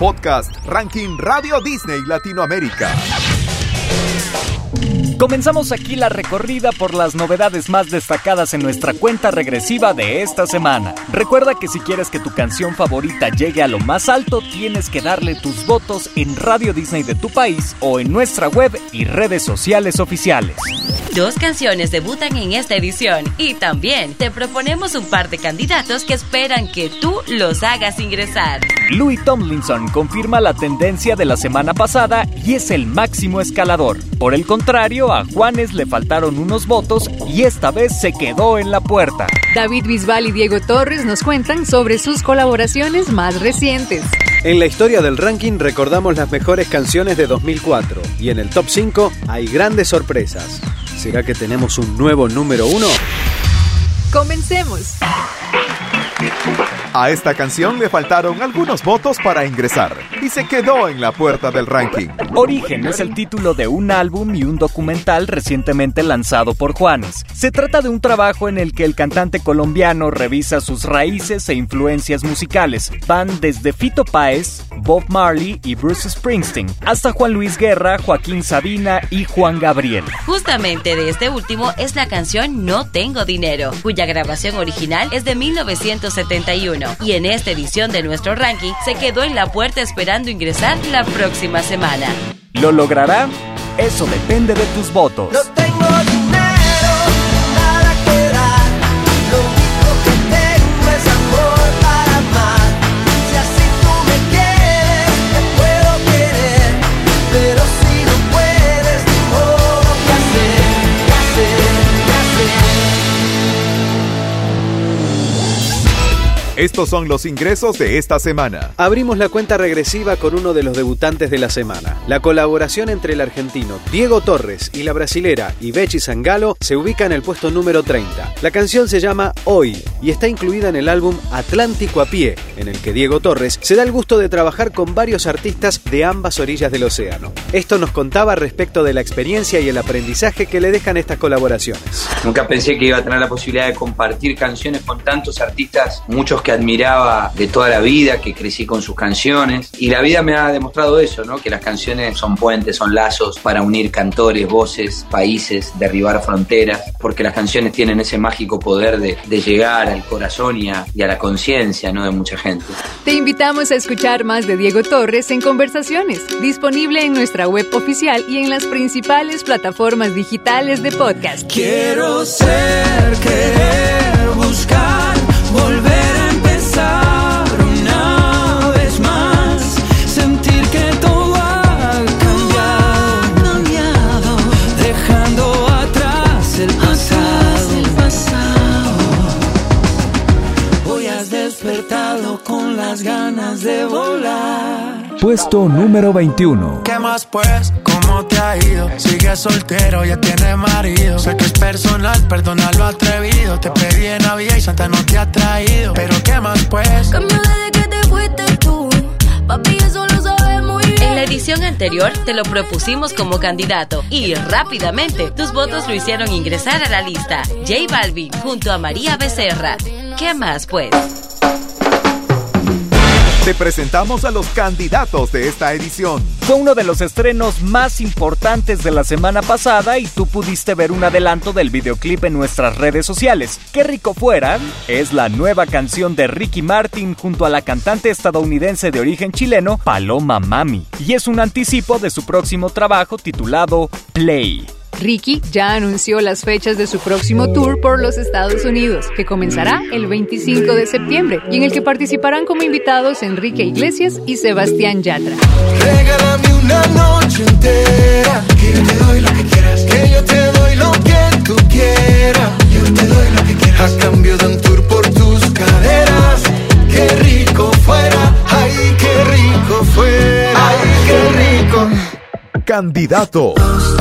Podcast Ranking Radio Disney Latinoamérica. Comenzamos aquí la recorrida por las novedades más destacadas en nuestra cuenta regresiva de esta semana. Recuerda que si quieres que tu canción favorita llegue a lo más alto, tienes que darle tus votos en Radio Disney de tu país o en nuestra web y redes sociales oficiales. 2 canciones debutan en esta edición y también te proponemos un par de candidatos que esperan que tú los hagas ingresar. Louis Tomlinson confirma la tendencia de la semana pasada y es el máximo escalador. Por el contrario, a Juanes le faltaron unos votos y esta vez se quedó en la puerta. David Bisbal y Diego Torres nos cuentan sobre sus colaboraciones más recientes. En la historia del ranking recordamos las mejores canciones de 2004 y en el top 5 hay grandes sorpresas. ¿Será que tenemos un nuevo número 1? ¡Comencemos! A esta canción le faltaron algunos votos para ingresar y se quedó en la puerta del ranking. Origen es el título de un álbum y un documental recientemente lanzado por Juanes. Se trata de un trabajo en el que el cantante colombiano revisa sus raíces e influencias musicales. Van desde Fito Páez, Bob Marley y Bruce Springsteen, hasta Juan Luis Guerra, Joaquín Sabina y Juan Gabriel. Justamente de este último es la canción No Tengo Dinero, cuya grabación original es de 1971. Y en esta edición de nuestro ranking se quedó en la puerta esperando ingresar la próxima semana. ¿Lo logrará? Eso depende de tus votos. No tengo dinero, nada que dar. Lo único que tengo es amor para amar. Si así tú me quieres, te puedo querer. Pero si no puedes, ni modo, ¿qué hacer? ¿Qué hacer? ¿Qué hacer? Estos son los ingresos de esta semana. Abrimos la cuenta regresiva con uno de los debutantes de la semana. La colaboración entre el argentino Diego Torres y la brasilera Ivete Sangalo se ubica en el puesto número 30. La canción se llama Hoy y está incluida en el álbum Atlántico a Pie, en el que Diego Torres se da el gusto de trabajar con varios artistas de ambas orillas del océano. Esto nos contaba respecto de la experiencia y el aprendizaje que le dejan estas colaboraciones. Nunca pensé que iba a tener la posibilidad de compartir canciones con tantos artistas, muchos que admiraba de toda la vida, que crecí con sus canciones, y la vida me ha demostrado eso, ¿no? Que las canciones son puentes, son lazos para unir cantores, voces, países, derribar fronteras, porque las canciones tienen ese mágico poder de llegar al corazón y a la conciencia, ¿no? De mucha gente. Te invitamos a escuchar más de Diego Torres en Conversaciones, disponible en nuestra web oficial y en las principales plataformas digitales de podcast. Quiero ser, querer, buscar, volver a empezar una vez más, sentir que todo ha cambiado, dejando atrás el pasado. Hoy has despertado con las ganas de volar. Puesto número 21. ¿Qué más pues? ¿Cómo te ha ido? Sigues soltero, ya tienes marido. Sé que es personal, perdona lo atrevido. Te pedí en Navidad y Santa no te ha traído. Pero ¿qué más pues? Cambió desde que te fuiste tú. Papi, eso lo sabes muy bien. En la edición anterior te lo propusimos como candidato y rápidamente tus votos lo hicieron ingresar a la lista. J Balvin junto a María Becerra. ¿Qué más pues? Te presentamos a los candidatos de esta edición. Fue uno de los estrenos más importantes de la semana pasada y tú pudiste ver un adelanto del videoclip en nuestras redes sociales. ¡Qué rico fuera! Es la nueva canción de Ricky Martin junto a la cantante estadounidense de origen chileno, Paloma Mami. Y es un anticipo de su próximo trabajo titulado Play. Ricky ya anunció las fechas de su próximo tour por los Estados Unidos, que comenzará el 25 de septiembre y en el que participarán como invitados Enrique Iglesias y Sebastián Yatra. Regálame una noche entera, que yo te doy lo que quieras, que yo te doy lo que tú quieras, yo te doy lo que quieras, a cambio de un tour por tus caderas. Qué rico fuera, ay, qué rico fuera, ay, qué rico. Candidato.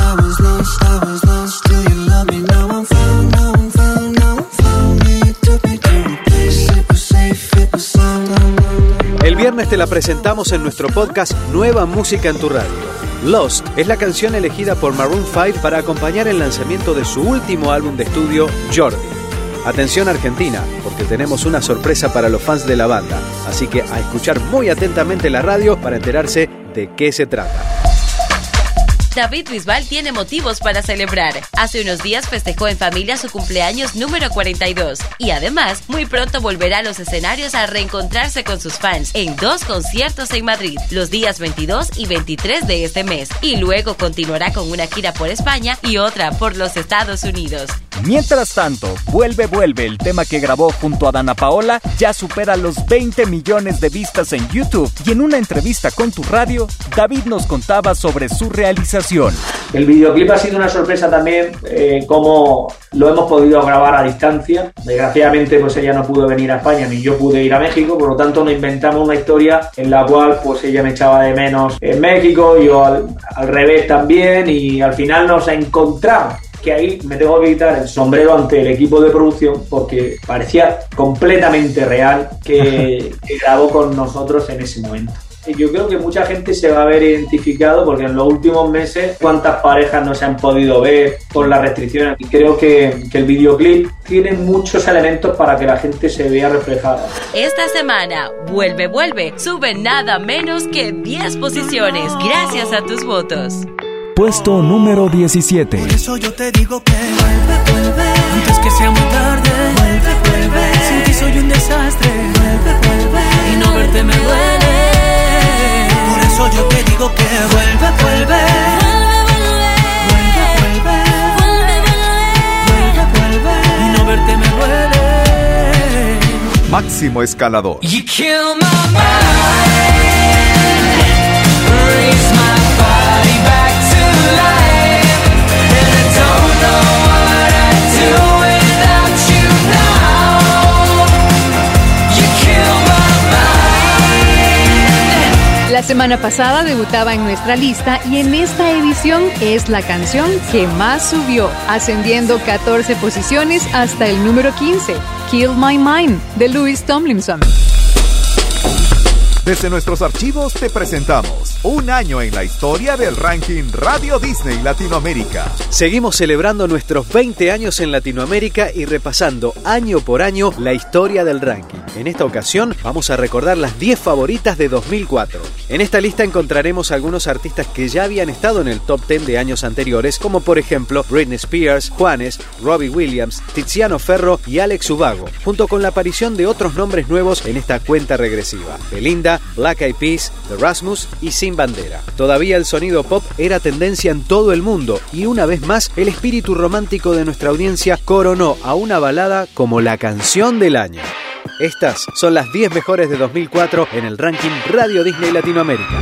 El viernes te la presentamos en nuestro podcast Nueva Música en tu Radio. Lost es la canción elegida por Maroon 5 para acompañar el lanzamiento de su último álbum de estudio, Jordi. Atención Argentina, porque tenemos una sorpresa para los fans de la banda, así que a escuchar muy atentamente la radio para enterarse de qué se trata. David Bisbal tiene motivos para celebrar. Hace unos días festejó en familia su cumpleaños número 42 y además muy pronto volverá a los escenarios a reencontrarse con sus fans en 2 conciertos en Madrid, los días 22 y 23 de este mes, y luego continuará con una gira por España y otra por los Estados Unidos. Mientras tanto, Vuelve, el tema que grabó junto a Dana Paola, ya supera los 20 millones de vistas en YouTube, y en una entrevista con Tu Radio, David nos contaba sobre su realización. El videoclip ha sido una sorpresa también, como lo hemos podido grabar a distancia. Desgraciadamente pues ella no pudo venir a España ni yo pude ir a México, por lo tanto nos inventamos una historia en la cual pues ella me echaba de menos en México, yo al revés también, y al final nos encontramos. Que ahí me tengo que quitar el sombrero ante el equipo de producción porque parecía completamente real que grabó con nosotros en ese momento. Yo creo que mucha gente se va a ver identificado porque en los últimos meses cuántas parejas no se han podido ver por las restricciones, y creo que el videoclip tiene muchos elementos para que la gente se vea reflejada. Esta semana, Vuelve, sube nada menos que 10 posiciones gracias a tus votos. Puesto número 17. Por eso yo te digo que vuelve, antes que sea muy tarde. Vuelve, sin ti soy un desastre. Vuelve, y no verte me duele. Por eso yo te digo que vuelve, y no verte me duele. Máximo Escalador. You kill my mind, raise my body back to life, and I don't know what I'd do without you now. You kill my mind. La semana pasada debutaba en nuestra lista y en esta edición es la canción que más subió, ascendiendo 14 posiciones hasta el número 15, Kill My Mind, de Louis Tomlinson. Desde nuestros archivos te presentamos un año en la historia del ranking Radio Disney Latinoamérica. Seguimos celebrando nuestros 20 años en Latinoamérica y repasando año por año la historia del ranking. En esta ocasión vamos a recordar las 10 favoritas de 2004. En esta lista encontraremos algunos artistas que ya habían estado en el top 10 de años anteriores, como por ejemplo Britney Spears, Juanes, Robbie Williams, Tiziano Ferro y Alex Ubago, junto con la aparición de otros nombres nuevos en esta cuenta regresiva: Belinda, Black Eyed Peas, The Rasmus y Sin Bandera. Todavía el sonido pop era tendencia en todo el mundo y una vez más el espíritu romántico de nuestra audiencia coronó a una balada como la canción del año. Estas son las 10 mejores de 2004 en el ranking Radio Disney Latinoamérica.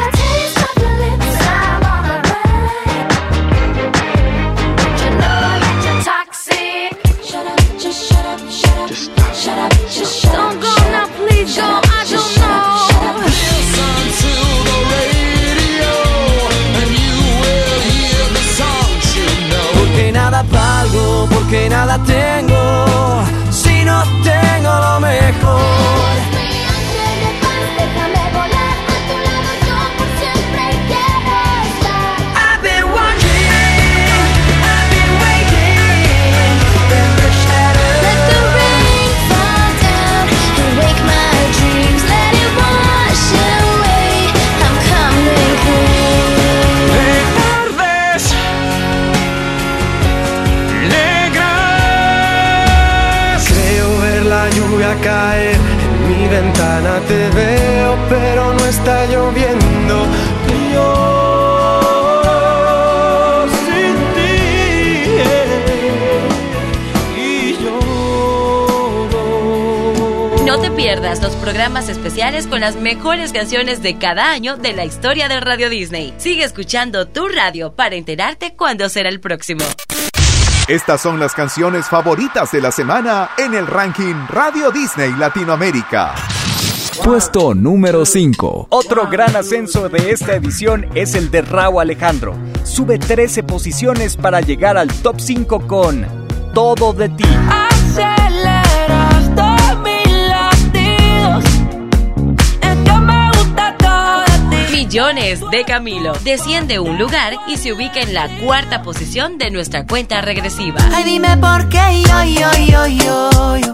Porque nada valgo, porque nada tengo, si no tengo lo mejor. Déjame volar a tu lado, yo por siempre quiero estar. I've been watching, I've been waiting in the shadows. Let the rain fall down and wake my dreams. Let it wash away. I'm coming clean. De tardes negras, creo ver la lluvia caer en mi ventana. Te veo, pero no está lloviendo. Yo sin ti, y yo. No te pierdas los programas especiales con las mejores canciones de cada año de la historia del Radio Disney. Sigue escuchando Tu Radio para enterarte cuándo será el próximo. Estas son las canciones favoritas de la semana en el ranking Radio Disney Latinoamérica. Puesto número 5. Otro gran ascenso de esta edición es el de Rauw Alejandro. Sube 13 posiciones para llegar al top 5 con Todo de Ti. Aceleras todos mis latidos. Es que me gusta todo de ti. Millones de Camilo. Desciende un lugar y se ubica en la 4ª posición de nuestra cuenta regresiva. Ay, dime por qué yo.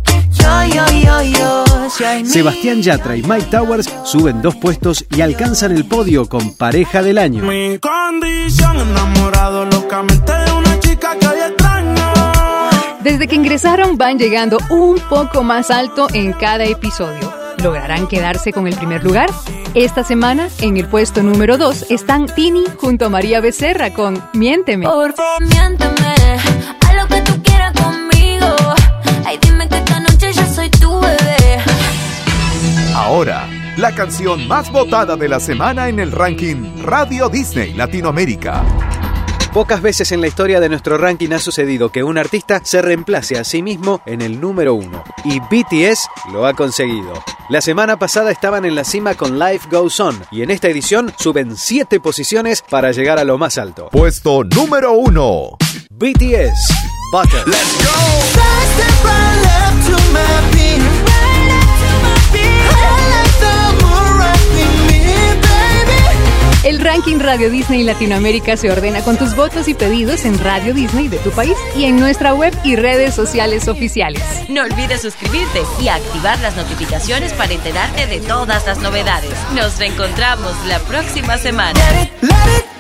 Sebastián Yatra y Mike Towers suben 2 puestos y alcanzan el podio con Pareja del Año. Mi condición, enamorado locamente de una chica que hoy extraño. Desde que ingresaron van llegando un poco más alto en cada episodio. ¿Lograrán quedarse con el primer lugar? Esta semana, en el puesto número 2, están Tini junto a María Becerra con Miénteme. Por favor, miénteme, haz lo que tú quieras conmigo. Ay, dime que esta noche yo soy tu bebé. Ahora, la canción más votada de la semana en el ranking Radio Disney Latinoamérica. Pocas veces en la historia de nuestro ranking ha sucedido que un artista se reemplace a sí mismo en el número 1. Y BTS lo ha conseguido. La semana pasada estaban en la cima con Life Goes On y en esta edición suben 7 posiciones para llegar a lo más alto. Puesto número 1. BTS, Butter. Let's go. Step right left to my beat. I like the moon rocking me, baby. El ranking Radio Disney Latinoamérica se ordena con tus votos y pedidos en Radio Disney de tu país y en nuestra web y redes sociales oficiales. No olvides suscribirte y activar las notificaciones para enterarte de todas las novedades. Nos reencontramos la próxima semana. Let it